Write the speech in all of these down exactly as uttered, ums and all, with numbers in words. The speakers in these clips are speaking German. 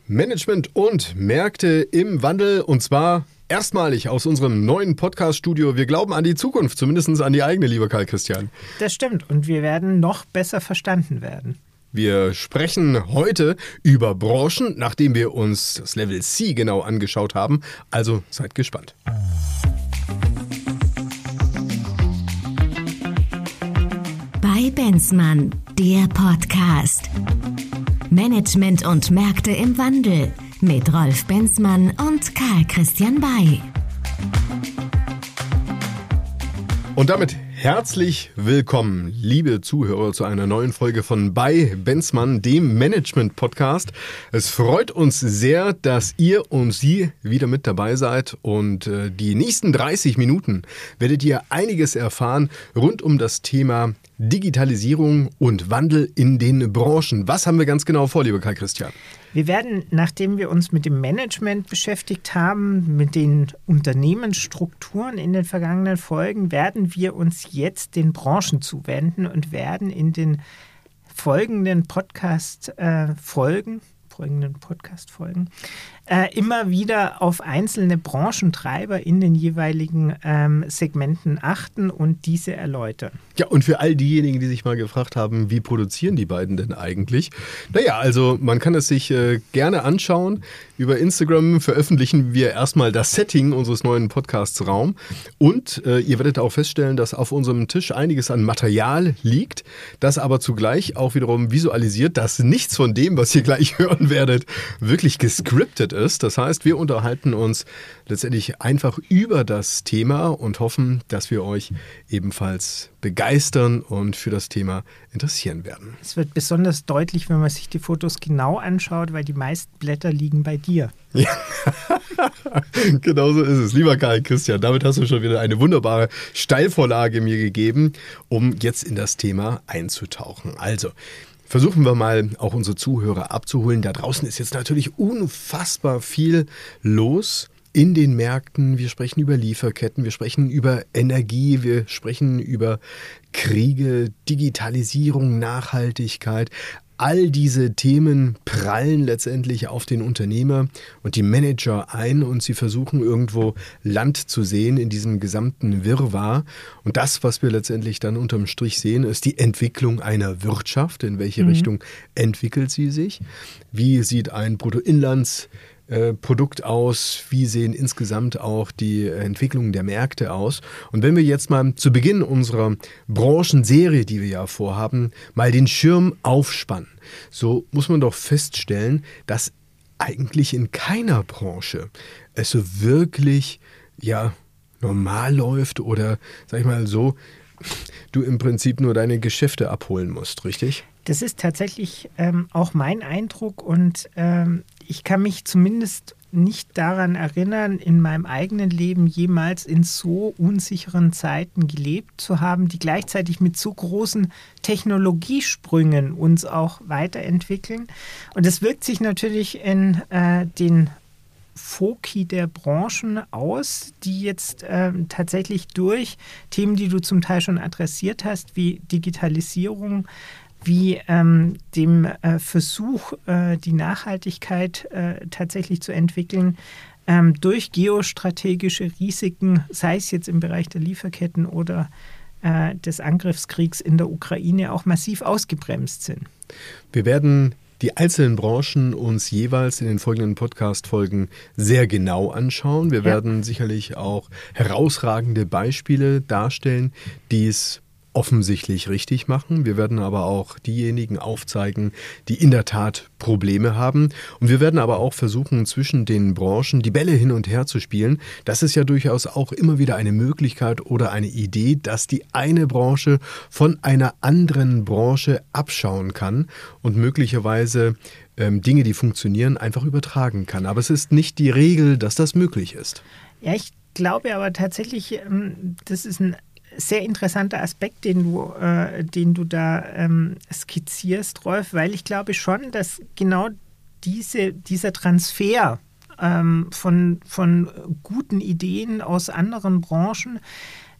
Management und Märkte im Wandel, und zwar erstmalig aus unserem neuen Podcast-Studio. Wir glauben an die Zukunft, zumindest an die eigene, lieber Karl Christian. Das stimmt, und wir werden noch besser verstanden werden. Wir sprechen heute über Branchen, nachdem wir uns das Level C genau angeschaut haben. Also seid gespannt. Bei Benzmann, der Podcast. Management und Märkte im Wandel mit Rolf Benzmann und Karl Christian Bay. Und damit herzlich willkommen, liebe Zuhörer, zu einer neuen Folge von Bei Benzmann, dem Management-Podcast. Es freut uns sehr, dass ihr und Sie wieder mit dabei seid, und äh, die nächsten dreißig Minuten werdet ihr einiges erfahren rund um das Thema Digitalisierung und Wandel in den Branchen. Was haben wir ganz genau vor, lieber Karl Christian? Wir werden, nachdem wir uns mit dem Management beschäftigt haben, mit den Unternehmensstrukturen in den vergangenen Folgen, werden wir uns jetzt den Branchen zuwenden und werden in den folgenden Podcast-Folgen, folgenden Podcast-Folgen, äh, immer wieder auf einzelne Branchentreiber in den jeweiligen ähm, Segmenten achten und diese erläutern. Ja, und für all diejenigen, die sich mal gefragt haben, wie produzieren die beiden denn eigentlich? Naja, also man kann es sich äh, gerne anschauen. Über Instagram veröffentlichen wir erstmal das Setting unseres neuen Podcasts Raum, und äh, ihr werdet auch feststellen, dass auf unserem Tisch einiges an Material liegt, das aber zugleich auch wiederum visualisiert, dass nichts von dem, was ihr gleich hören werdet, wirklich gescriptet ist. Das heißt, wir unterhalten uns letztendlich einfach über das Thema und hoffen, dass wir euch ebenfalls begeistern und für das Thema interessieren werden. Es wird besonders deutlich, wenn man sich die Fotos genau anschaut, weil die meisten Blätter liegen bei dir. Ja, genau so ist es. Lieber Karl Christian, damit hast du schon wieder eine wunderbare Steilvorlage mir gegeben, um jetzt in das Thema einzutauchen. Also, versuchen wir mal auch unsere Zuhörer abzuholen. Da draußen ist jetzt natürlich unfassbar viel los in den Märkten. Wir sprechen über Lieferketten, wir sprechen über Energie, wir sprechen über Kriege, Digitalisierung, Nachhaltigkeit. All diese Themen prallen letztendlich auf den Unternehmer und die Manager ein, und sie versuchen irgendwo Land zu sehen in diesem gesamten Wirrwarr. Und das, was wir letztendlich dann unterm Strich sehen, ist die Entwicklung einer Wirtschaft. In welche mhm. Richtung entwickelt sie sich? Wie sieht ein Bruttoinlands Produkt aus, wie sehen insgesamt auch die Entwicklungen der Märkte aus. Und wenn wir jetzt mal zu Beginn unserer Branchenserie, die wir ja vorhaben, mal den Schirm aufspannen, so muss man doch feststellen, dass eigentlich in keiner Branche es so wirklich ja normal läuft oder, sag ich mal so, du im Prinzip nur deine Geschäfte abholen musst, richtig? Das ist tatsächlich ähm, auch mein Eindruck, und ähm, ich kann mich zumindest nicht daran erinnern, in meinem eigenen Leben jemals in so unsicheren Zeiten gelebt zu haben, die gleichzeitig mit so großen Technologiesprüngen uns auch weiterentwickeln. Und das wirkt sich natürlich in äh, den Foki der Branchen aus, die jetzt äh, tatsächlich durch Themen, die du zum Teil schon adressiert hast, wie Digitalisierung, wie ähm, dem äh, Versuch, äh, die Nachhaltigkeit äh, tatsächlich zu entwickeln, ähm, durch geostrategische Risiken, sei es jetzt im Bereich der Lieferketten oder äh, des Angriffskriegs in der Ukraine, auch massiv ausgebremst sind. Wir werden die einzelnen Branchen uns jeweils in den folgenden Podcast-Folgen sehr genau anschauen. Wir ja. werden sicherlich auch herausragende Beispiele darstellen, die es offensichtlich richtig machen. Wir werden aber auch diejenigen aufzeigen, die in der Tat Probleme haben. Und wir werden aber auch versuchen, zwischen den Branchen die Bälle hin und her zu spielen. Das ist ja durchaus auch immer wieder eine Möglichkeit oder eine Idee, dass die eine Branche von einer anderen Branche abschauen kann und möglicherweise ähm, Dinge, die funktionieren, einfach übertragen kann. Aber es ist nicht die Regel, dass das möglich ist. Ja, ich glaube aber tatsächlich, ähm, das ist ein sehr interessanter Aspekt, den du, äh, den du da ähm, skizzierst, Rolf, weil ich glaube schon, dass genau diese, dieser Transfer ähm, von, von guten Ideen aus anderen Branchen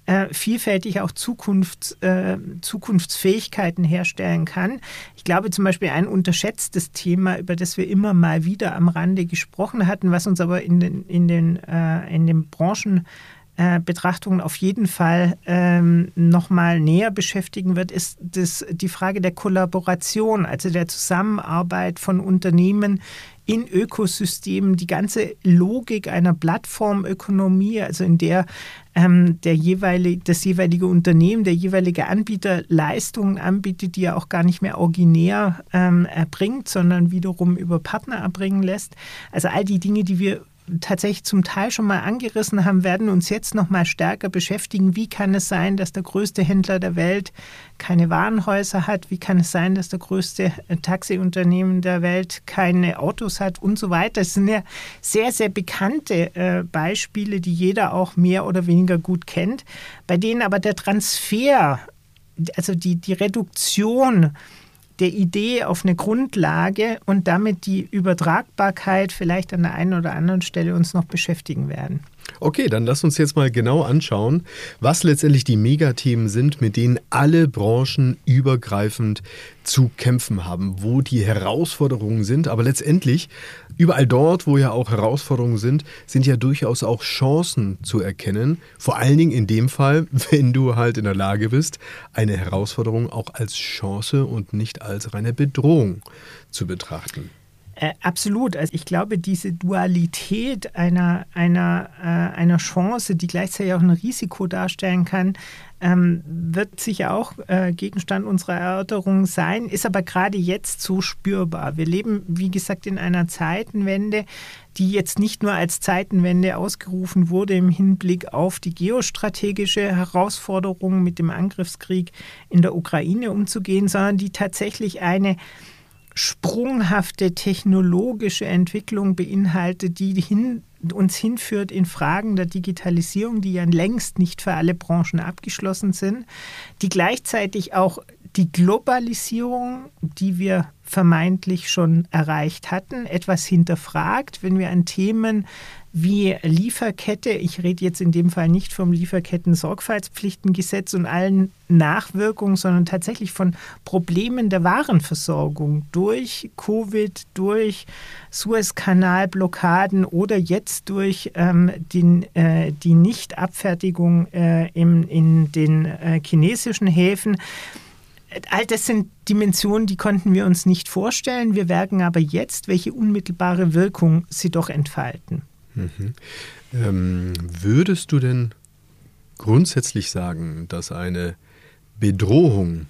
äh, vielfältig auch Zukunfts, äh, Zukunftsfähigkeiten herstellen kann. Ich glaube zum Beispiel ein unterschätztes Thema, über das wir immer mal wieder am Rande gesprochen hatten, was uns aber in den, in den, äh, in den Branchen Äh, Betrachtungen auf jeden Fall ähm, nochmal näher beschäftigen wird, ist das, die Frage der Kollaboration, also der Zusammenarbeit von Unternehmen in Ökosystemen, die ganze Logik einer Plattformökonomie, also in der ähm, der jeweilige, das jeweilige Unternehmen, der jeweilige Anbieter Leistungen anbietet, die er auch gar nicht mehr originär ähm, erbringt, sondern wiederum über Partner erbringen lässt. Also all die Dinge, die wir tatsächlich zum Teil schon mal angerissen haben, werden uns jetzt noch mal stärker beschäftigen. Wie kann es sein, dass der größte Händler der Welt keine Warenhäuser hat? Wie kann es sein, dass der größte Taxiunternehmen der Welt keine Autos hat und so weiter? Das sind ja sehr, sehr bekannte äh, Beispiele, die jeder auch mehr oder weniger gut kennt, bei denen aber der Transfer, also die, die Reduktion der Idee auf eine Grundlage und damit die Übertragbarkeit vielleicht an der einen oder anderen Stelle uns noch beschäftigen werden. Okay, dann lass uns jetzt mal genau anschauen, was letztendlich die Megathemen sind, mit denen alle Branchen übergreifend zu kämpfen haben, wo die Herausforderungen sind. Aber letztendlich, überall dort, wo ja auch Herausforderungen sind, sind ja durchaus auch Chancen zu erkennen. Vor allen Dingen in dem Fall, wenn du halt in der Lage bist, eine Herausforderung auch als Chance und nicht als reine Bedrohung zu betrachten. Äh, absolut. Also ich glaube, diese Dualität einer, einer, äh, einer Chance, die gleichzeitig auch ein Risiko darstellen kann, ähm, wird sicher auch äh, Gegenstand unserer Erörterung sein, ist aber gerade jetzt so spürbar. Wir leben, wie gesagt, in einer Zeitenwende, die jetzt nicht nur als Zeitenwende ausgerufen wurde im Hinblick auf die geostrategische Herausforderung, mit dem Angriffskrieg in der Ukraine umzugehen, sondern die tatsächlich eine sprunghafte technologische Entwicklung beinhaltet, die hin, uns hinführt in Fragen der Digitalisierung, die ja längst nicht für alle Branchen abgeschlossen sind, die gleichzeitig auch die Globalisierung, die wir vermeintlich schon erreicht hatten, etwas hinterfragt, wenn wir an Themen wie Lieferkette, ich rede jetzt in dem Fall nicht vom Lieferketten-Sorgfaltspflichtengesetz und allen Nachwirkungen, sondern tatsächlich von Problemen der Warenversorgung durch Covid, durch Suezkanalblockaden oder jetzt durch ähm, den, äh, die Nichtabfertigung äh, im, in den äh, chinesischen Häfen. All das sind Dimensionen, die konnten wir uns nicht vorstellen. Wir merken aber jetzt, welche unmittelbare Wirkung sie doch entfalten. Mhm. Ähm, würdest du denn grundsätzlich sagen, dass eine Bedrohung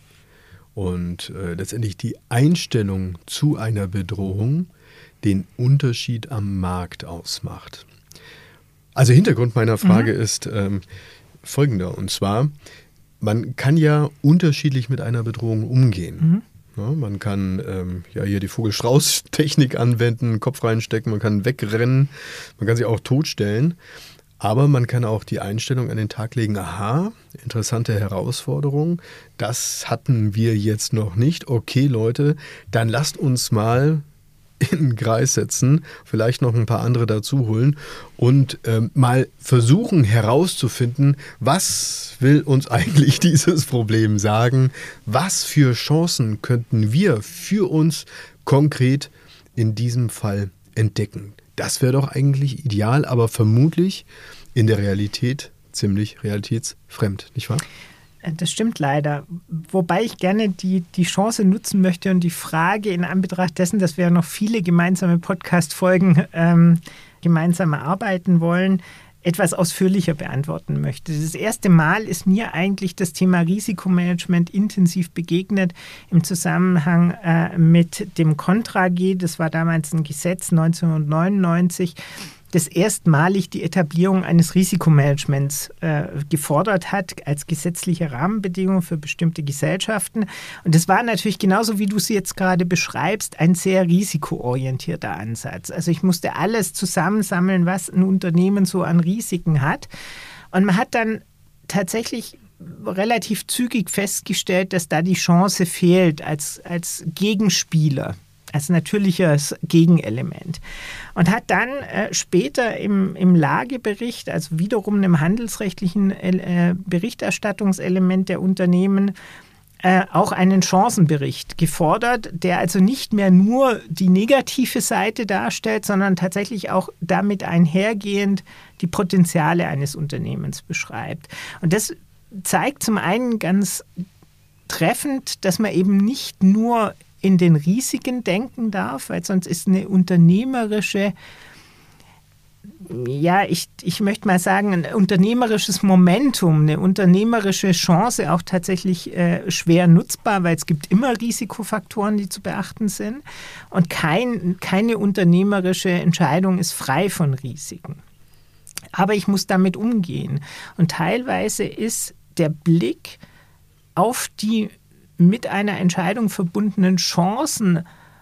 und äh, letztendlich die Einstellung zu einer Bedrohung den Unterschied am Markt ausmacht? Also Hintergrund meiner Frage mhm. ist ähm, folgender, und zwar: Man kann ja unterschiedlich mit einer Bedrohung umgehen. Mhm. Ja, man kann ähm, ja hier die Vogel-Strauß-Technik anwenden, Kopf reinstecken, man kann wegrennen, man kann sich auch totstellen. Aber man kann auch die Einstellung an den Tag legen: Aha, interessante Herausforderung, das hatten wir jetzt noch nicht. Okay, Leute, dann lasst uns mal in den Kreis setzen, vielleicht noch ein paar andere dazu holen und ähm, mal versuchen herauszufinden, was will uns eigentlich dieses Problem sagen, was für Chancen könnten wir für uns konkret in diesem Fall entdecken. Das wäre doch eigentlich ideal, aber vermutlich in der Realität ziemlich realitätsfremd, nicht wahr? Das stimmt leider. Wobei ich gerne die, die Chance nutzen möchte und die Frage in Anbetracht dessen, dass wir noch viele gemeinsame Podcast-Folgen ähm, gemeinsam erarbeiten wollen, etwas ausführlicher beantworten möchte. Das erste Mal ist mir eigentlich das Thema Risikomanagement intensiv begegnet im Zusammenhang äh, mit dem Contra G. Das war damals ein Gesetz neunzehnhundertneunundneunzig, das erstmalig die Etablierung eines Risikomanagements äh, gefordert hat als gesetzliche Rahmenbedingung für bestimmte Gesellschaften. Und das war natürlich genauso, wie du es jetzt gerade beschreibst, ein sehr risikoorientierter Ansatz. Also ich musste alles zusammensammeln, was ein Unternehmen so an Risiken hat. Und man hat dann tatsächlich relativ zügig festgestellt, dass da die Chance fehlt als, als Gegenspieler. als natürliches Gegenelement. Und hat dann äh, später im, im Lagebericht, also wiederum einem handelsrechtlichen äh, Berichterstattungselement der Unternehmen, äh, auch einen Chancenbericht gefordert, der also nicht mehr nur die negative Seite darstellt, sondern tatsächlich auch damit einhergehend die Potenziale eines Unternehmens beschreibt. Und das zeigt zum einen ganz treffend, dass man eben nicht nur in den Risiken denken darf, weil sonst ist eine unternehmerische, ja, ich, ich möchte mal sagen, ein unternehmerisches Momentum, eine unternehmerische Chance auch tatsächlich äh, schwer nutzbar, weil es gibt immer Risikofaktoren, die zu beachten sind. Und kein, keine unternehmerische Entscheidung ist frei von Risiken. Aber ich muss damit umgehen. Und teilweise ist der Blick auf die mit einer Entscheidung verbundenen Chancen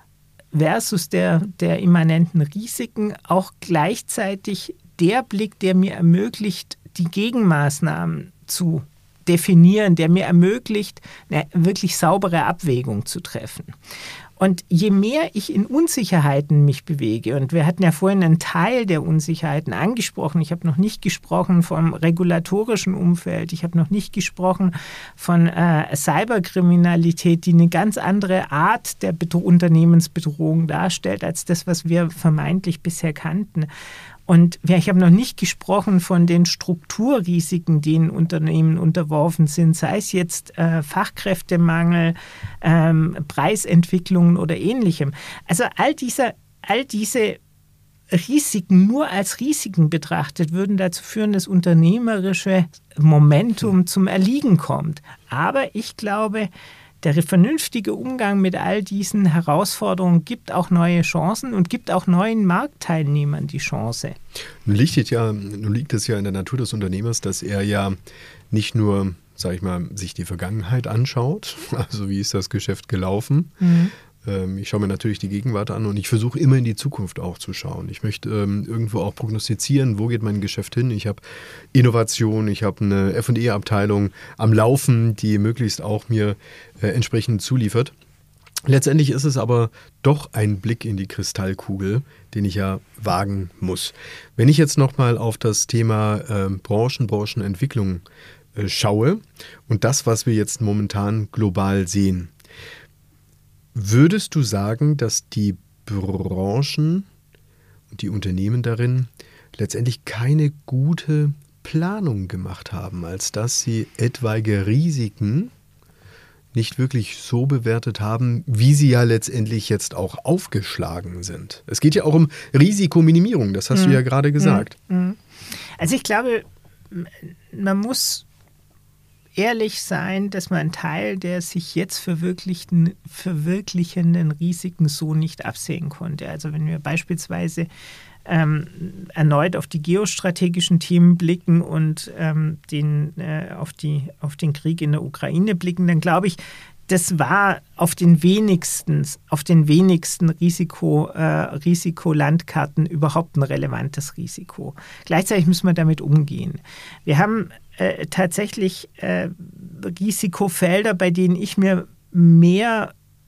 versus der, der immanenten Risiken auch gleichzeitig der Blick, der mir ermöglicht, die Gegenmaßnahmen zu definieren, der mir ermöglicht, eine wirklich saubere Abwägung zu treffen. Und je mehr ich in Unsicherheiten mich bewege, und wir hatten ja vorhin einen Teil der Unsicherheiten angesprochen, ich habe noch nicht gesprochen vom regulatorischen Umfeld, ich habe noch nicht gesprochen von äh, Cyberkriminalität, die eine ganz andere Art der Bedro- Unternehmensbedrohung darstellt, als das, was wir vermeintlich bisher kannten. Und ich habe noch nicht gesprochen von den Strukturrisiken, denen Unternehmen unterworfen sind, sei es jetzt äh, Fachkräftemangel, ähm, Preisentwicklungen oder Ähnlichem. Also all, dieser, all diese Risiken nur als Risiken betrachtet, würden dazu führen, dass unternehmerische Momentum zum Erliegen kommt. Aber ich glaube, der vernünftige Umgang mit all diesen Herausforderungen gibt auch neue Chancen und gibt auch neuen Marktteilnehmern die Chance. Nun liegt es ja, nun liegt es ja in der Natur des Unternehmers, dass er ja nicht nur, sag ich mal, sich die Vergangenheit anschaut, also wie ist das Geschäft gelaufen. Mhm. Ähm, ich schaue mir natürlich die Gegenwart an und ich versuche immer in die Zukunft auch zu schauen. Ich möchte ähm, irgendwo auch prognostizieren, wo geht mein Geschäft hin. Ich habe Innovation, ich habe eine F und E-Abteilung am Laufen, die möglichst auch mir äh, entsprechend zuliefert. Letztendlich ist es aber doch ein Blick in die Kristallkugel, den ich ja wagen muss. Wenn ich jetzt nochmal auf das Thema äh, Branchen, Branchenentwicklung äh, schaue und das, was wir jetzt momentan global sehen, würdest du sagen, dass die Branchen und die Unternehmen darin letztendlich keine gute Planung gemacht haben, als dass sie etwaige Risiken nicht wirklich so bewertet haben, wie sie ja letztendlich jetzt auch aufgeschlagen sind? Es geht ja auch um Risikominimierung, das hast mhm. du ja gerade gesagt. Also ich glaube, man muss ehrlich sein, dass man einen Teil der sich jetzt verwirklichten, verwirklichenden Risiken so nicht absehen konnte. Also wenn wir beispielsweise ähm, erneut auf die geostrategischen Themen blicken und ähm, den, äh, auf, die, auf den Krieg in der Ukraine blicken, dann glaube ich, das war auf den wenigsten, auf den wenigsten Risiko, äh, Risikolandkarten überhaupt ein relevantes Risiko. Gleichzeitig müssen wir damit umgehen. Wir haben äh, tatsächlich äh, Risikofelder, bei denen ich mir mehr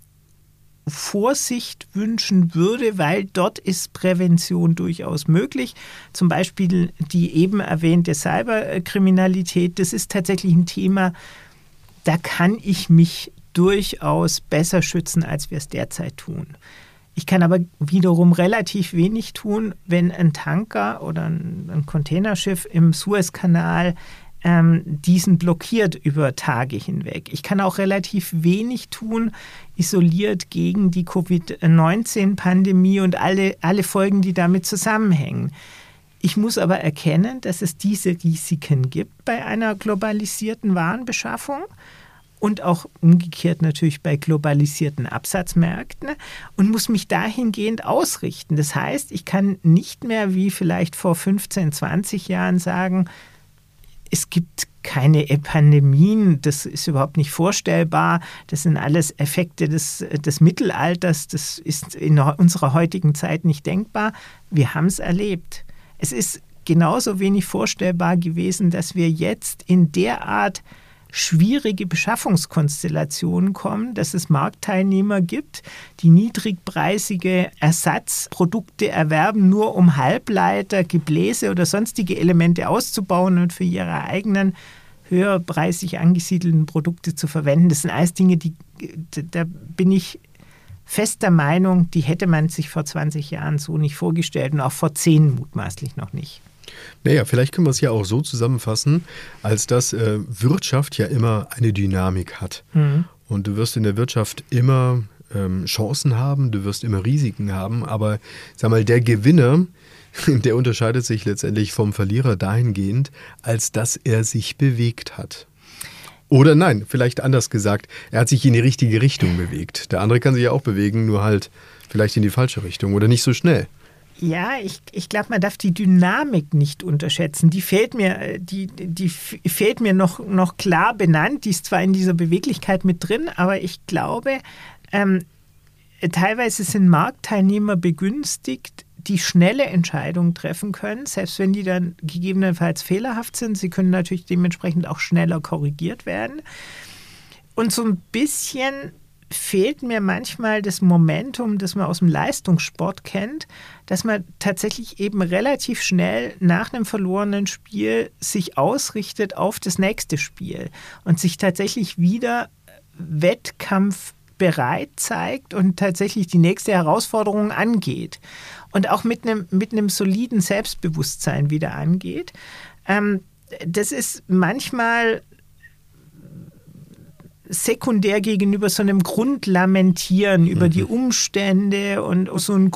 Vorsicht wünschen würde, weil dort ist Prävention durchaus möglich. Zum Beispiel die eben erwähnte Cyberkriminalität. Das ist tatsächlich ein Thema, da kann ich mich durchaus besser schützen, als wir es derzeit tun. Ich kann aber wiederum relativ wenig tun, wenn ein Tanker oder ein, ein Containerschiff im Suezkanal ähm, diesen blockiert über Tage hinweg. Ich kann auch relativ wenig tun, isoliert gegen die Covid neunzehn Pandemie und alle, alle Folgen, die damit zusammenhängen. Ich muss aber erkennen, dass es diese Risiken gibt bei einer globalisierten Warenbeschaffung. Und auch umgekehrt natürlich bei globalisierten Absatzmärkten und muss mich dahingehend ausrichten. Das heißt, ich kann nicht mehr wie vielleicht vor fünfzehn, zwanzig Jahren sagen, es gibt keine Pandemien, das ist überhaupt nicht vorstellbar, das sind alles Effekte des, des Mittelalters, das ist in unserer heutigen Zeit nicht denkbar. Wir haben es erlebt. Es ist genauso wenig vorstellbar gewesen, dass wir jetzt in der Art schwierige Beschaffungskonstellationen kommen, dass es Marktteilnehmer gibt, die niedrigpreisige Ersatzprodukte erwerben, nur um Halbleiter, Gebläse oder sonstige Elemente auszubauen und für ihre eigenen höherpreisig angesiedelten Produkte zu verwenden. Das sind alles Dinge, die, da bin ich fest der Meinung, die hätte man sich vor zwanzig Jahren so nicht vorgestellt und auch vor zehn mutmaßlich noch nicht. Naja, vielleicht können wir es ja auch so zusammenfassen, als dass äh, Wirtschaft ja immer eine Dynamik hat. Mhm. Und du wirst in der Wirtschaft immer ähm, Chancen haben, du wirst immer Risiken haben, aber sag mal, der Gewinner, der unterscheidet sich letztendlich vom Verlierer dahingehend, als dass er sich bewegt hat. Oder nein, vielleicht anders gesagt, er hat sich in die richtige Richtung bewegt. Der andere kann sich ja auch bewegen, nur halt vielleicht in die falsche Richtung oder nicht so schnell. Ja, ich, ich glaube, man darf die Dynamik nicht unterschätzen. Die fehlt mir, die, die fehlt mir noch, noch klar benannt. Die ist zwar in dieser Beweglichkeit mit drin, aber ich glaube, ähm, teilweise sind Marktteilnehmer begünstigt, die schnelle Entscheidungen treffen können, selbst wenn die dann gegebenenfalls fehlerhaft sind. Sie können natürlich dementsprechend auch schneller korrigiert werden. Und so ein bisschen fehlt mir manchmal das Momentum, das man aus dem Leistungssport kennt, dass man tatsächlich eben relativ schnell nach einem verlorenen Spiel sich ausrichtet auf das nächste Spiel und sich tatsächlich wieder wettkampfbereit zeigt und tatsächlich die nächste Herausforderung angeht und auch mit einem, mit einem soliden Selbstbewusstsein wieder angeht. Ähm, das ist manchmal sekundär gegenüber so einem Grundlamentieren mhm. über die Umstände und so ein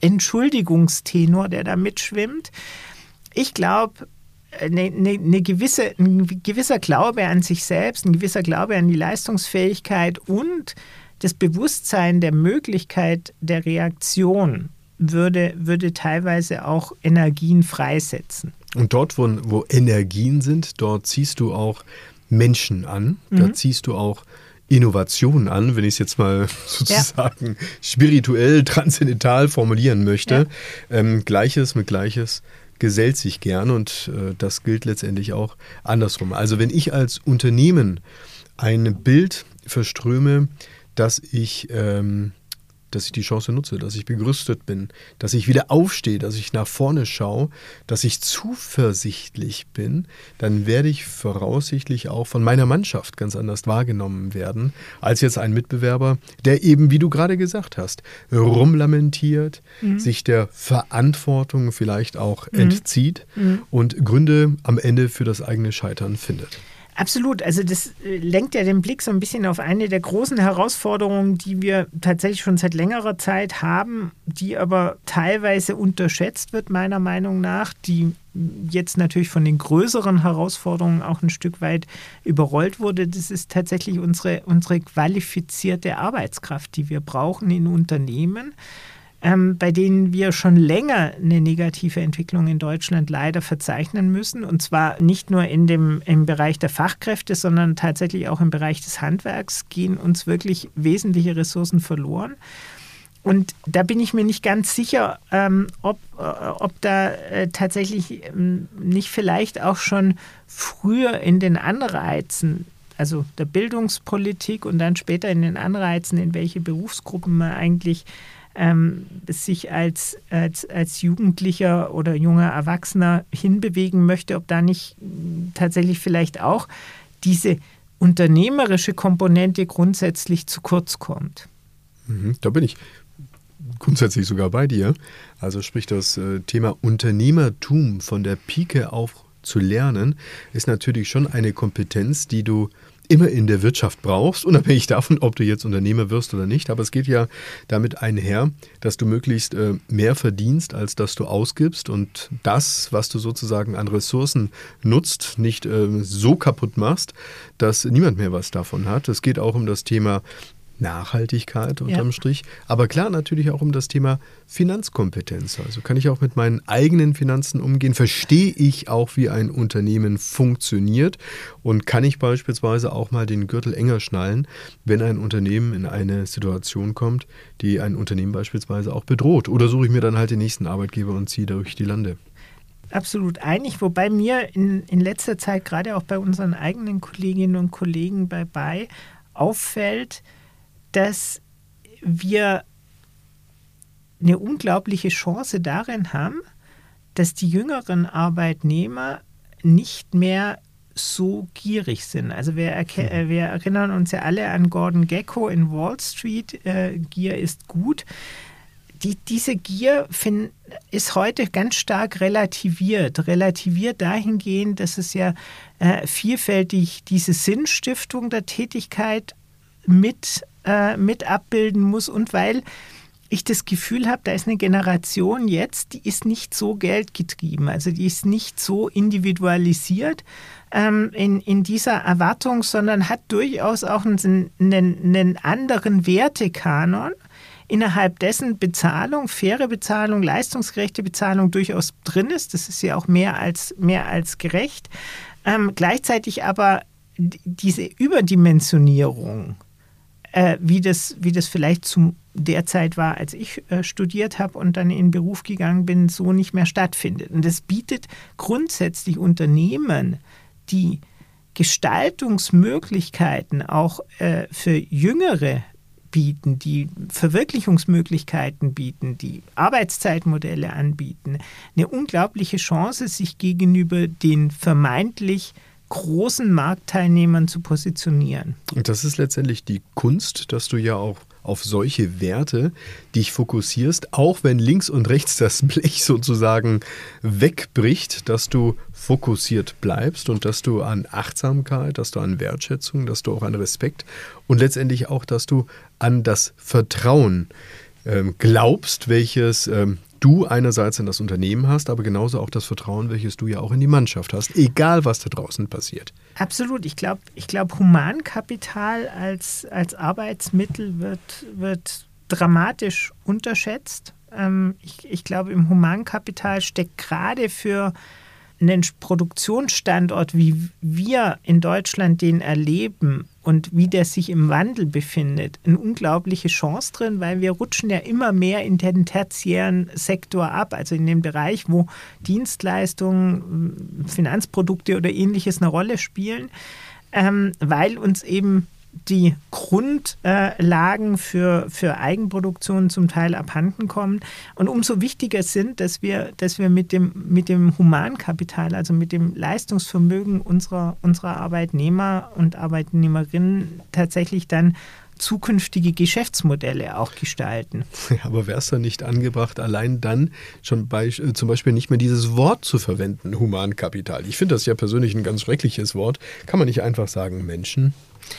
Grundentschuldigungstenor, der da mitschwimmt. Ich glaube, eine, eine, eine gewisse, ein gewisser Glaube an sich selbst, ein gewisser Glaube an die Leistungsfähigkeit und das Bewusstsein der Möglichkeit der Reaktion würde, würde teilweise auch Energien freisetzen. Und dort, wo, wo Energien sind, dort ziehst du auch Menschen an, mhm. da ziehst du auch Innovationen an, wenn ich es jetzt mal sozusagen ja. spirituell, transzendental formulieren möchte. Ja. Ähm, Gleiches mit Gleiches gesellt sich gern und äh, das gilt letztendlich auch andersrum. Also wenn ich als Unternehmen ein Bild verströme, dass ich ähm, dass ich die Chance nutze, dass ich begerüstet bin, dass ich wieder aufstehe, dass ich nach vorne schaue, dass ich zuversichtlich bin, dann werde ich voraussichtlich auch von meiner Mannschaft ganz anders wahrgenommen werden, als jetzt ein Mitbewerber, der eben, wie du gerade gesagt hast, rumlamentiert, mhm. sich der Verantwortung vielleicht auch mhm. entzieht mhm. und Gründe am Ende für das eigene Scheitern findet. Absolut. Also das lenkt ja den Blick so ein bisschen auf eine der großen Herausforderungen, die wir tatsächlich schon seit längerer Zeit haben, die aber teilweise unterschätzt wird, meiner Meinung nach, die jetzt natürlich von den größeren Herausforderungen auch ein Stück weit überrollt wurde. Das ist tatsächlich unsere, unsere qualifizierte Arbeitskraft, die wir brauchen in Unternehmen. Ähm, bei denen wir schon länger eine negative Entwicklung in Deutschland leider verzeichnen müssen. Und zwar nicht nur in dem, im Bereich der Fachkräfte, sondern tatsächlich auch im Bereich des Handwerks gehen uns wirklich wesentliche Ressourcen verloren. Und da bin ich mir nicht ganz sicher, ähm, ob, äh, ob da äh, tatsächlich ähm, nicht vielleicht auch schon früher in den Anreizen, also der Bildungspolitik und dann später in den Anreizen, in welche Berufsgruppen man eigentlich Ähm, sich als, als, als Jugendlicher oder junger Erwachsener hinbewegen möchte, ob da nicht tatsächlich vielleicht auch diese unternehmerische Komponente grundsätzlich zu kurz kommt. Mhm, da bin ich grundsätzlich sogar bei dir. Also sprich, das äh, Thema Unternehmertum von der Pike auf zu lernen, ist natürlich schon eine Kompetenz, die du immer in der Wirtschaft brauchst, unabhängig davon, ob du jetzt Unternehmer wirst oder nicht. Aber es geht ja damit einher, dass du möglichst äh, mehr verdienst, als dass du ausgibst und das, was du sozusagen an Ressourcen nutzt, nicht äh, so kaputt machst, dass niemand mehr was davon hat. Es geht auch um das Thema Nachhaltigkeit unterm ja. Strich, aber klar natürlich auch um das Thema Finanzkompetenz. Also kann ich auch mit meinen eigenen Finanzen umgehen? Verstehe ich auch, wie ein Unternehmen funktioniert? Und kann ich beispielsweise auch mal den Gürtel enger schnallen, wenn ein Unternehmen in eine Situation kommt, die ein Unternehmen beispielsweise auch bedroht? Oder suche ich mir dann halt den nächsten Arbeitgeber und ziehe durch die Lande? absolut einig, wobei mir in, in letzter Zeit, gerade auch bei unseren eigenen Kolleginnen und Kollegen bei B A I, auffällt, dass wir eine unglaubliche Chance darin haben, dass die jüngeren Arbeitnehmer nicht mehr so gierig sind. Also wir, erke- wir erinnern uns ja alle an Gordon Gekko in Wall Street, äh, Gier ist gut. Die, diese Gier find, ist heute ganz stark relativiert. Relativiert dahingehend, dass es ja äh, vielfältig diese Sinnstiftung der Tätigkeit mit, äh, mit abbilden muss und weil ich das Gefühl habe, da ist eine Generation jetzt, die ist nicht so geldgetrieben, also die ist nicht so individualisiert ähm, in, in dieser Erwartung, sondern hat durchaus auch einen, einen, einen anderen Wertekanon, innerhalb dessen Bezahlung, faire Bezahlung, leistungsgerechte Bezahlung durchaus drin ist. Das ist ja auch mehr als, mehr als gerecht. Ähm, gleichzeitig aber diese Überdimensionierung, äh, wie, das, wie das vielleicht zu der Zeit war, als ich äh, studiert habe und dann in den Beruf gegangen bin, so nicht mehr stattfindet. Und das bietet grundsätzlich Unternehmen, die Gestaltungsmöglichkeiten auch äh, für Jüngere bieten, die Verwirklichungsmöglichkeiten bieten, die Arbeitszeitmodelle anbieten, eine unglaubliche Chance, sich gegenüber den vermeintlich großen Marktteilnehmern zu positionieren. Und das ist letztendlich die Kunst, dass du ja auch auf solche Werte dich fokussierst, auch wenn links und rechts das Blech sozusagen wegbricht, dass du fokussiert bleibst und dass du an Achtsamkeit, dass du an Wertschätzung, dass du auch an Respekt und letztendlich auch, dass du an das Vertrauen ähm, glaubst, welches ähm, du einerseits in das Unternehmen hast, aber genauso auch das Vertrauen, welches du ja auch in die Mannschaft hast, egal was da draußen passiert. Absolut. Ich glaube, ich glaub, Humankapital als, als Arbeitsmittel wird, wird dramatisch unterschätzt. Ähm, ich, ich glaube, im Humankapital steckt gerade für einen Produktionsstandort, wie wir in Deutschland den erleben und wie der sich im Wandel befindet, eine unglaubliche Chance drin, weil wir rutschen ja immer mehr in den tertiären Sektor ab, also in den Bereich, wo Dienstleistungen, Finanzprodukte oder Ähnliches eine Rolle spielen, ähm, weil uns eben die Grundlagen äh, für, für Eigenproduktion zum Teil abhanden kommen und umso wichtiger sind, dass wir, dass wir mit dem, mit dem Humankapital, also mit dem Leistungsvermögen unserer, unserer Arbeitnehmer und Arbeitnehmerinnen tatsächlich dann zukünftige Geschäftsmodelle auch gestalten. Ja, aber wäre es dann nicht angebracht, allein dann schon bei, äh, zum Beispiel nicht mehr dieses Wort zu verwenden, Humankapital? Ich finde das ja persönlich ein ganz schreckliches Wort. Kann man nicht einfach sagen Menschen?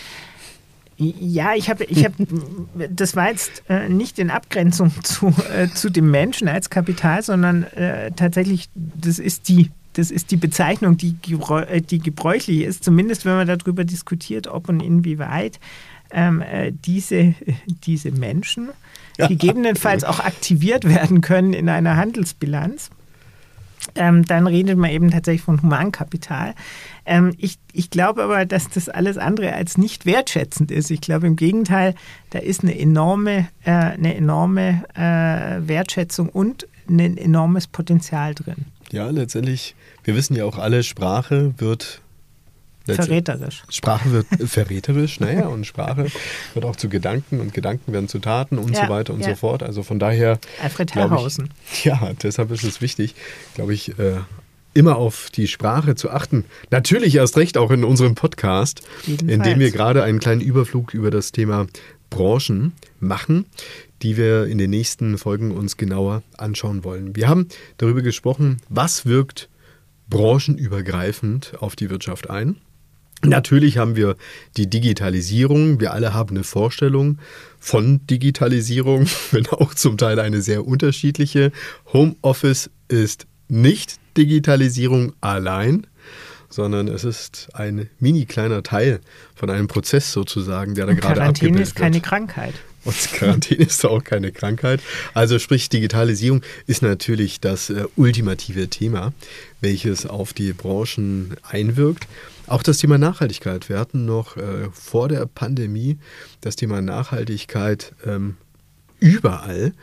Ja, ich habe, ich hab, das war jetzt äh, nicht in Abgrenzung zu, äh, zu dem Menschen als Kapital, sondern äh, tatsächlich, das ist die, das ist die Bezeichnung, die, die gebräuchlich ist, zumindest wenn man darüber diskutiert, ob und inwieweit ähm, äh, diese, diese Menschen ja. gegebenenfalls auch aktiviert werden können in einer Handelsbilanz. Ähm, dann redet man eben tatsächlich von Humankapital. Ähm, ich, ich glaube aber, dass das alles andere als nicht wertschätzend ist. Ich glaube im Gegenteil, da ist eine enorme, äh, eine enorme äh, Wertschätzung und ein enormes Potenzial drin. Ja, letztendlich, wir wissen ja auch alle, Sprache wird verräterisch. Sprache wird verräterisch, naja, und Sprache wird auch zu Gedanken und Gedanken werden zu Taten und ja, so weiter und ja. so fort. Also von daher. Alfred Herrhausen. Ich, ja, deshalb ist es wichtig, glaube ich, äh, immer auf die Sprache zu achten. Natürlich erst recht auch in unserem Podcast, Jedenfalls. in dem wir gerade einen kleinen Überflug über das Thema Branchen machen, die wir in den nächsten Folgen uns genauer anschauen wollen. Wir haben darüber gesprochen, was wirkt branchenübergreifend auf die Wirtschaft ein. Natürlich haben wir die Digitalisierung. Wir alle haben eine Vorstellung von Digitalisierung, wenn auch zum Teil eine sehr unterschiedliche. Homeoffice ist nicht Digitalisierung allein, sondern es ist ein mini kleiner Teil von einem Prozess sozusagen, der da gerade abgebildet wird. Quarantäne ist keine Krankheit. Und Quarantäne ist auch keine Krankheit. Also sprich, Digitalisierung ist natürlich das äh, ultimative Thema, welches auf die Branchen einwirkt. Auch das Thema Nachhaltigkeit. Wir hatten noch äh, vor der Pandemie das Thema Nachhaltigkeit ähm, überall.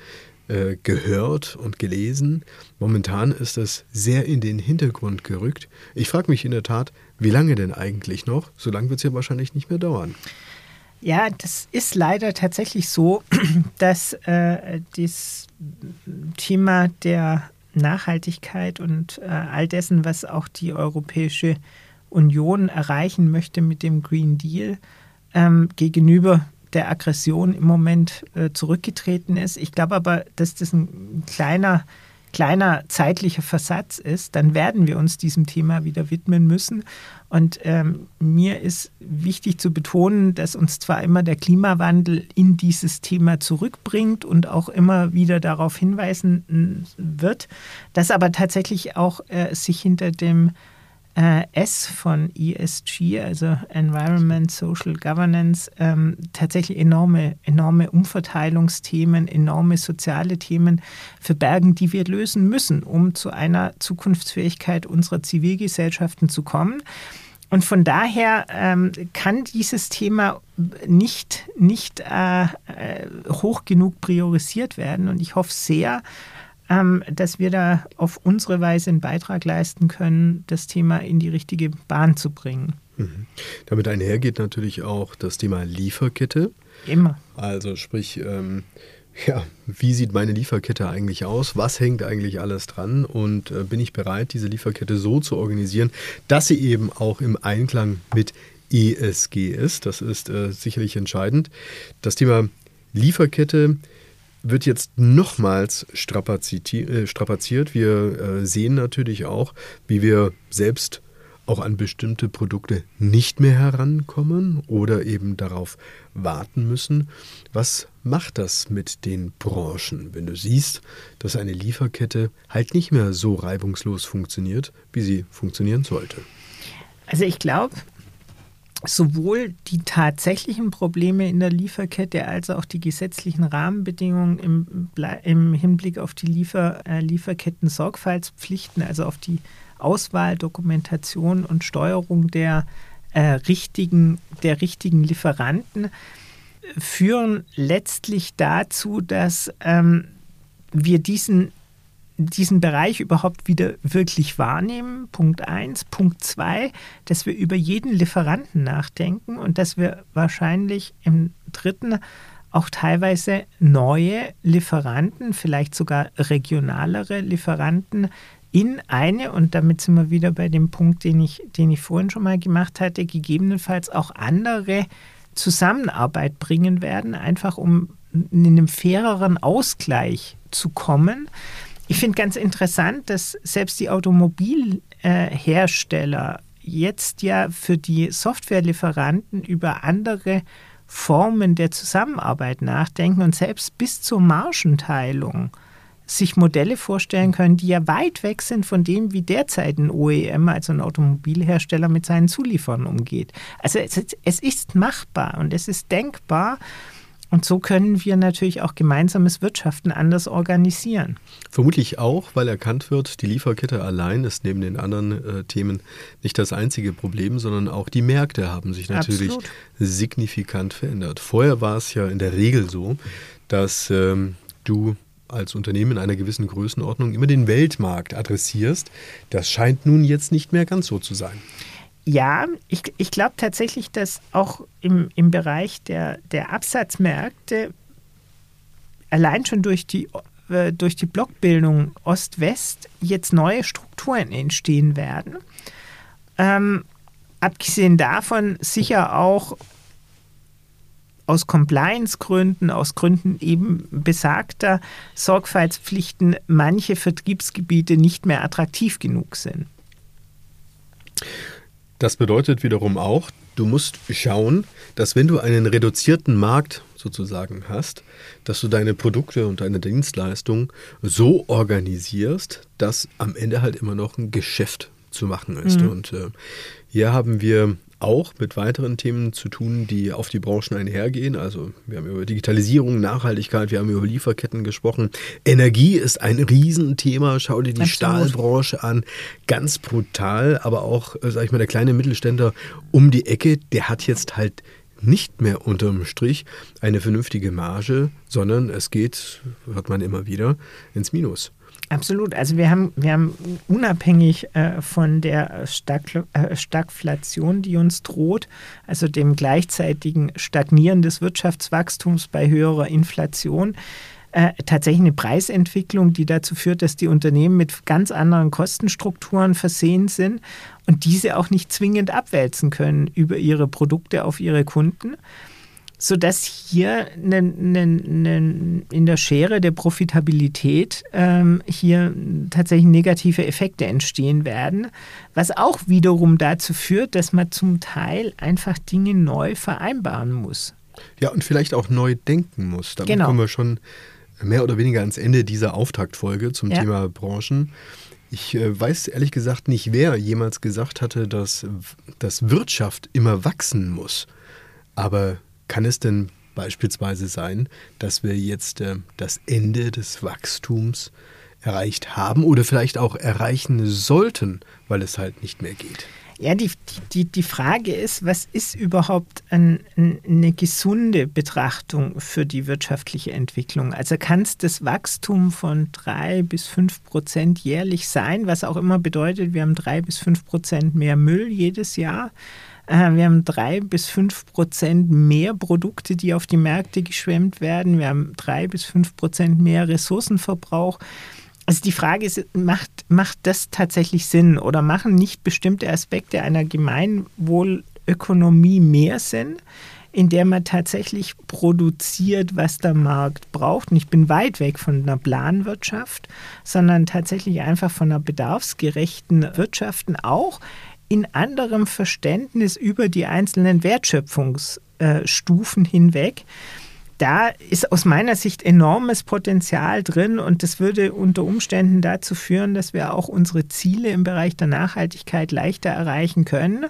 äh, gehört und gelesen. Momentan ist das sehr in den Hintergrund gerückt. Ich frage mich in der Tat, wie lange denn eigentlich noch? So lange wird es ja wahrscheinlich nicht mehr dauern. Ja, das ist leider tatsächlich so, dass äh, das Thema der Nachhaltigkeit und äh, all dessen, was auch die Europäische Union erreichen möchte mit dem Green Deal, ähm, gegenüber der Aggression im Moment äh, zurückgetreten ist. Ich glaube aber, dass das ein kleiner, kleiner zeitlicher Versatz ist. Dann werden wir uns diesem Thema wieder widmen müssen. Und ähm, mir ist wichtig zu betonen, dass uns zwar immer der Klimawandel in dieses Thema zurückbringt und auch immer wieder darauf hinweisen wird, dass aber tatsächlich auch äh, sich hinter dem äh, S von E S G, also Environment, Social Governance, ähm, tatsächlich enorme, enorme Umverteilungsthemen, enorme soziale Themen verbergen, die wir lösen müssen, um zu einer Zukunftsfähigkeit unserer Zivilgesellschaften zu kommen. Und von daher ähm, kann dieses Thema nicht, nicht äh, hoch genug priorisiert werden. Und ich hoffe sehr, ähm, dass wir da auf unsere Weise einen Beitrag leisten können, das Thema in die richtige Bahn zu bringen. Mhm. Damit einhergeht natürlich auch das Thema Lieferkette. Immer. Also sprich, ähm, ja, wie sieht meine Lieferkette eigentlich aus? Was hängt eigentlich alles dran? Und äh, bin ich bereit, diese Lieferkette so zu organisieren, dass sie eben auch im Einklang mit E S G ist? Das ist äh, sicherlich entscheidend. Das Thema Lieferkette wird jetzt nochmals strapaziert. Wir äh, sehen natürlich auch, wie wir selbst auch an bestimmte Produkte nicht mehr herankommen oder eben darauf warten müssen. Was macht das mit den Branchen, wenn du siehst, dass eine Lieferkette halt nicht mehr so reibungslos funktioniert, wie sie funktionieren sollte? Also ich glaube, sowohl die tatsächlichen Probleme in der Lieferkette als auch die gesetzlichen Rahmenbedingungen im, im Hinblick auf die Liefer, äh, Lieferketten-Sorgfaltspflichten, also auf die Auswahl, Dokumentation und Steuerung der, äh, richtigen, der richtigen Lieferanten, führen letztlich dazu, dass ähm, wir diesen diesen Bereich überhaupt wieder wirklich wahrnehmen, Punkt eins. Punkt zwei, dass wir über jeden Lieferanten nachdenken und dass wir wahrscheinlich im dritten auch teilweise neue Lieferanten, vielleicht sogar regionalere Lieferanten in eine, und damit sind wir wieder bei dem Punkt, den ich, den ich vorhin schon mal gemacht hatte, gegebenenfalls auch andere Zusammenarbeit bringen werden, einfach um in einem faireren Ausgleich zu kommen. Ich finde ganz interessant, dass selbst die Automobilhersteller jetzt ja für die Softwarelieferanten über andere Formen der Zusammenarbeit nachdenken und selbst bis zur Margenteilung sich Modelle vorstellen können, die ja weit weg sind von dem, wie derzeit ein O E M, also ein Automobilhersteller, mit seinen Zulieferern umgeht. Also es, es ist machbar und es ist denkbar. Und so können wir natürlich auch gemeinsames Wirtschaften anders organisieren. Vermutlich auch, weil erkannt wird, die Lieferkette allein ist neben den anderen äh, Themen nicht das einzige Problem, sondern auch die Märkte haben sich natürlich Absolut. signifikant verändert. Vorher war es ja in der Regel so, dass ähm, du als Unternehmen in einer gewissen Größenordnung immer den Weltmarkt adressierst. Das scheint nun jetzt nicht mehr ganz so zu sein. Ja, ich, ich glaube tatsächlich, dass auch im, im Bereich der, der Absatzmärkte allein schon durch die, äh, durch die Blockbildung Ost-West jetzt neue Strukturen entstehen werden. Ähm, abgesehen davon sicher auch aus Compliance-Gründen, aus Gründen eben besagter Sorgfaltspflichten manche Vertriebsgebiete nicht mehr attraktiv genug sind. Das bedeutet wiederum auch, du musst schauen, dass wenn du einen reduzierten Markt sozusagen hast, dass du deine Produkte und deine Dienstleistungen so organisierst, dass am Ende halt immer noch ein Geschäft zu machen ist. Mhm. Und äh, hier haben wir auch mit weiteren Themen zu tun, die auf die Branchen einhergehen. Also wir haben über Digitalisierung, Nachhaltigkeit, wir haben über Lieferketten gesprochen. Energie ist ein Riesenthema. Schau dir die Absolut. Stahlbranche an. Ganz brutal, aber auch, sag ich mal, der kleine Mittelständler um die Ecke, der hat jetzt halt nicht mehr unterm Strich eine vernünftige Marge, sondern es geht, hört man immer wieder, ins Minus. Absolut. Also wir haben, wir haben unabhängig äh, von der Stag, äh, Stagflation, die uns droht, also dem gleichzeitigen Stagnieren des Wirtschaftswachstums bei höherer Inflation, äh, tatsächlich eine Preisentwicklung, die dazu führt, dass die Unternehmen mit ganz anderen Kostenstrukturen versehen sind und diese auch nicht zwingend abwälzen können über ihre Produkte auf ihre Kunden, sodass hier ne, ne, ne, in der Schere der Profitabilität ähm, hier tatsächlich negative Effekte entstehen werden, was auch wiederum dazu führt, dass man zum Teil einfach Dinge neu vereinbaren muss. Ja, und vielleicht auch neu denken muss. Damit genau. kommen wir schon mehr oder weniger ans Ende dieser Auftaktfolge zum ja. Thema Branchen. Ich äh, weiß ehrlich gesagt nicht, wer jemals gesagt hatte, dass, dass Wirtschaft immer wachsen muss. Aber kann es denn beispielsweise sein, dass wir jetzt äh, das Ende des Wachstums erreicht haben oder vielleicht auch erreichen sollten, weil es halt nicht mehr geht? Ja, die, die, die Frage ist, was ist überhaupt ein, ein, eine gesunde Betrachtung für die wirtschaftliche Entwicklung? Also kann es das Wachstum von drei bis fünf Prozent jährlich sein, was auch immer bedeutet, wir haben drei bis fünf Prozent mehr Müll jedes Jahr. Wir haben drei bis fünf Prozent mehr Produkte, die auf die Märkte geschwemmt werden. Wir haben drei bis fünf Prozent mehr Ressourcenverbrauch. Also die Frage ist, macht, macht das tatsächlich Sinn oder machen nicht bestimmte Aspekte einer Gemeinwohlökonomie mehr Sinn, in der man tatsächlich produziert, was der Markt braucht? Und ich bin weit weg von einer Planwirtschaft, sondern tatsächlich einfach von einer bedarfsgerechten Wirtschaften, auch in anderem Verständnis über die einzelnen Wertschöpfungsstufen hinweg. Da ist aus meiner Sicht enormes Potenzial drin und das würde unter Umständen dazu führen, dass wir auch unsere Ziele im Bereich der Nachhaltigkeit leichter erreichen können.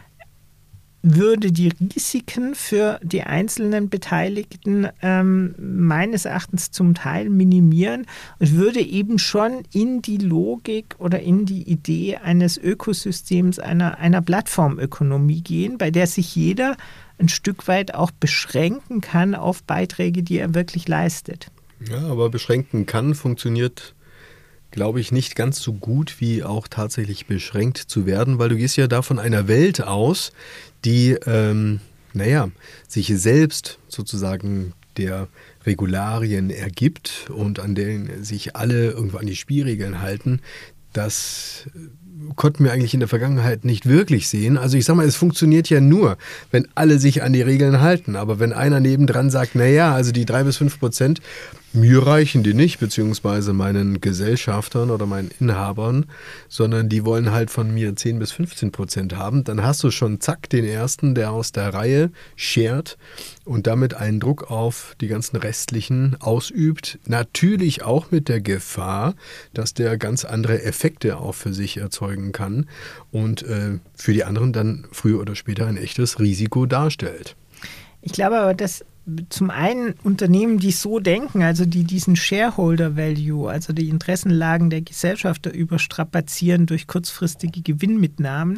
Würde die Risiken für die einzelnen Beteiligten ähm, meines Erachtens zum Teil minimieren und würde eben schon in die Logik oder in die Idee eines Ökosystems, einer, einer Plattformökonomie gehen, bei der sich jeder ein Stück weit auch beschränken kann auf Beiträge, die er wirklich leistet. Ja, aber beschränken kann, funktioniert, glaube ich, nicht ganz so gut wie auch tatsächlich beschränkt zu werden, weil du gehst ja da von einer Welt aus, die, ähm, naja, sich selbst sozusagen der Regularien ergibt und an denen sich alle irgendwo an die Spielregeln halten. Das konnten wir eigentlich in der Vergangenheit nicht wirklich sehen. Also ich sag mal, es funktioniert ja nur, wenn alle sich an die Regeln halten. Aber wenn einer nebendran sagt, naja, also die drei bis fünf Prozent, mir reichen die nicht, beziehungsweise meinen Gesellschaftern oder meinen Inhabern, sondern die wollen halt von mir zehn bis fünfzehn Prozent haben, dann hast du schon zack den ersten, der aus der Reihe schert und damit einen Druck auf die ganzen restlichen ausübt. Natürlich auch mit der Gefahr, dass der ganz andere Effekte auch für sich erzeugen kann und äh, für die anderen dann früher oder später ein echtes Risiko darstellt. Ich glaube aber, dass zum einen Unternehmen, die so denken, also die diesen Shareholder Value, also die Interessenlagen der Gesellschafter überstrapazieren durch kurzfristige Gewinnmitnahmen,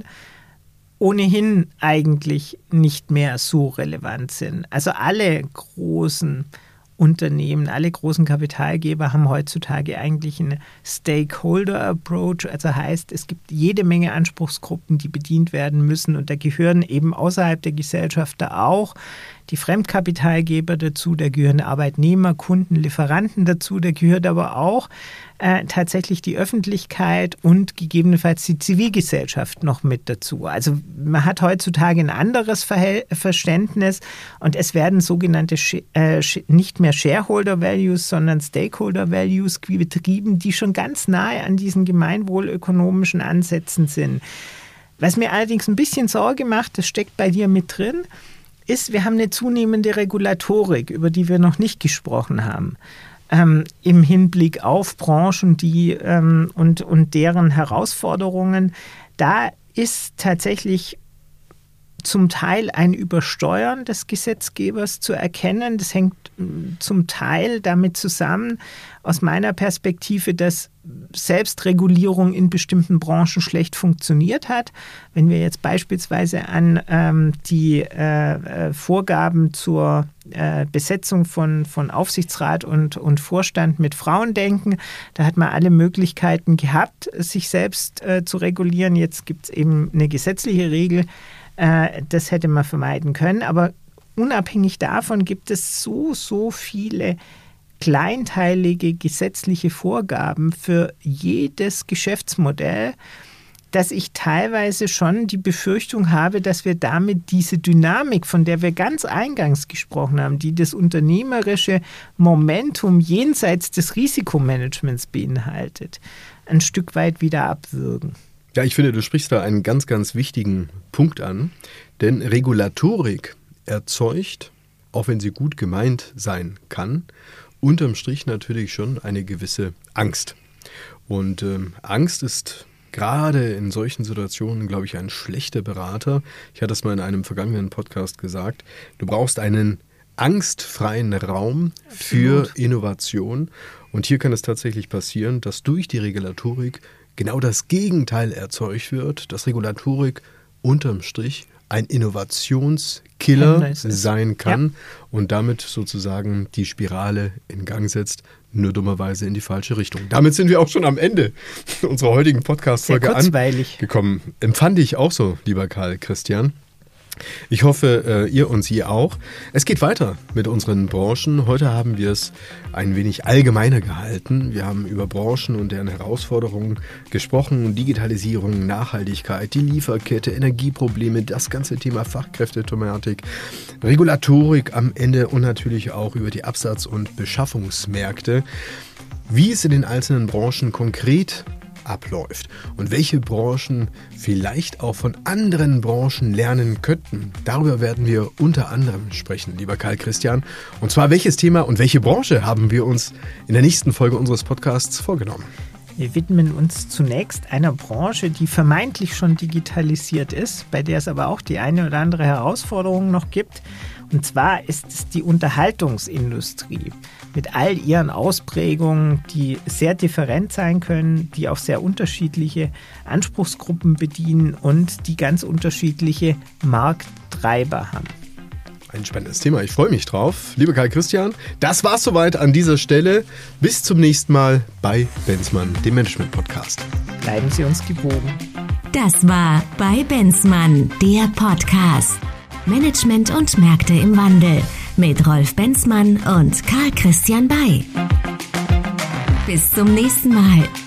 ohnehin eigentlich nicht mehr so relevant sind. Also alle großen Unternehmen, alle großen Kapitalgeber haben heutzutage eigentlich einen Stakeholder-Approach, also heißt, es gibt jede Menge Anspruchsgruppen, die bedient werden müssen und da gehören eben außerhalb der Gesellschafter auch die Fremdkapitalgeber dazu, da gehören Arbeitnehmer, Kunden, Lieferanten dazu, da gehört aber auch äh, tatsächlich die Öffentlichkeit und gegebenenfalls die Zivilgesellschaft noch mit dazu. Also man hat heutzutage ein anderes Verhält- Verständnis und es werden sogenannte Sh- äh, nicht mehr Shareholder Values, sondern Stakeholder Values betrieben, die schon ganz nahe an diesen gemeinwohlökonomischen Ansätzen sind. Was mir allerdings ein bisschen Sorge macht, das steckt bei dir mit drin, ist, wir haben eine zunehmende Regulatorik, über die wir noch nicht gesprochen haben, ähm, im Hinblick auf Branchen die, ähm, und, und deren Herausforderungen. Da ist tatsächlich zum Teil ein Übersteuern des Gesetzgebers zu erkennen. Das hängt zum Teil damit zusammen, aus meiner Perspektive, dass Selbstregulierung in bestimmten Branchen schlecht funktioniert hat. Wenn wir jetzt beispielsweise an ähm, die äh, Vorgaben zur äh, Besetzung von, von Aufsichtsrat und, und Vorstand mit Frauen denken, da hat man alle Möglichkeiten gehabt, sich selbst äh, zu regulieren. Jetzt gibt es eben eine gesetzliche Regel. Äh, das hätte man vermeiden können. Aber unabhängig davon gibt es so, so viele kleinteilige gesetzliche Vorgaben für jedes Geschäftsmodell, dass ich teilweise schon die Befürchtung habe, dass wir damit diese Dynamik, von der wir ganz eingangs gesprochen haben, die das unternehmerische Momentum jenseits des Risikomanagements beinhaltet, ein Stück weit wieder abwürgen. Ja, ich finde, du sprichst da einen ganz, ganz wichtigen Punkt an, denn Regulatorik erzeugt, auch wenn sie gut gemeint sein kann, unterm Strich natürlich schon eine gewisse Angst. Und ähm, Angst ist gerade in solchen Situationen, glaube ich, ein schlechter Berater. Ich hatte es mal in einem vergangenen Podcast gesagt. Du brauchst einen angstfreien Raum für Absolut. Innovation. Und hier kann es tatsächlich passieren, dass durch die Regulatorik genau das Gegenteil erzeugt wird, dass Regulatorik unterm Strich ein Innovationskiller sein kann ja. und damit sozusagen die Spirale in Gang setzt, nur dummerweise in die falsche Richtung. Damit sind wir auch schon am Ende unserer heutigen Podcast-Folge angekommen. Empfand ich auch so, lieber Karl Christian. Ich hoffe, ihr und Sie auch. Es geht weiter mit unseren Branchen. Heute haben wir es ein wenig allgemeiner gehalten. Wir haben über Branchen und deren Herausforderungen gesprochen. Digitalisierung, Nachhaltigkeit, die Lieferkette, Energieprobleme, das ganze Thema Fachkräftethematik, Regulatorik am Ende und natürlich auch über die Absatz- und Beschaffungsmärkte. Wie es in den einzelnen Branchen konkret abläuft und welche Branchen vielleicht auch von anderen Branchen lernen könnten. Darüber werden wir unter anderem sprechen, lieber Karl Christian. Und zwar, welches Thema und welche Branche haben wir uns in der nächsten Folge unseres Podcasts vorgenommen? Wir widmen uns zunächst einer Branche, die vermeintlich schon digitalisiert ist, bei der es aber auch die eine oder andere Herausforderung noch gibt. Und zwar ist es die Unterhaltungsindustrie mit all ihren Ausprägungen, die sehr different sein können, die auch sehr unterschiedliche Anspruchsgruppen bedienen und die ganz unterschiedliche Markttreiber haben. Ein spannendes Thema, ich freue mich drauf. Lieber Karl Christian, das war's soweit an dieser Stelle. Bis zum nächsten Mal bei Benzmann, dem Management-Podcast. Bleiben Sie uns gewogen. Das war bei Benzmann, der Podcast. Management und Märkte im Wandel mit Rolf Benzmann und Karl Christian Bay. Bis zum nächsten Mal.